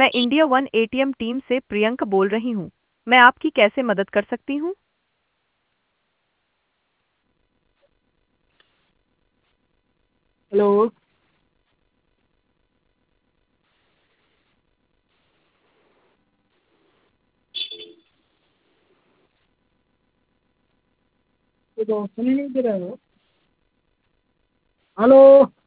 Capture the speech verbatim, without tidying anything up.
मैं India one ATM team से प्रियंका बोल रही हूँ। मैं आपकी कैसे मदद कर सकती हूँ? हेलो। ये तो सुन ही नहीं दे रहे हो। हेलो।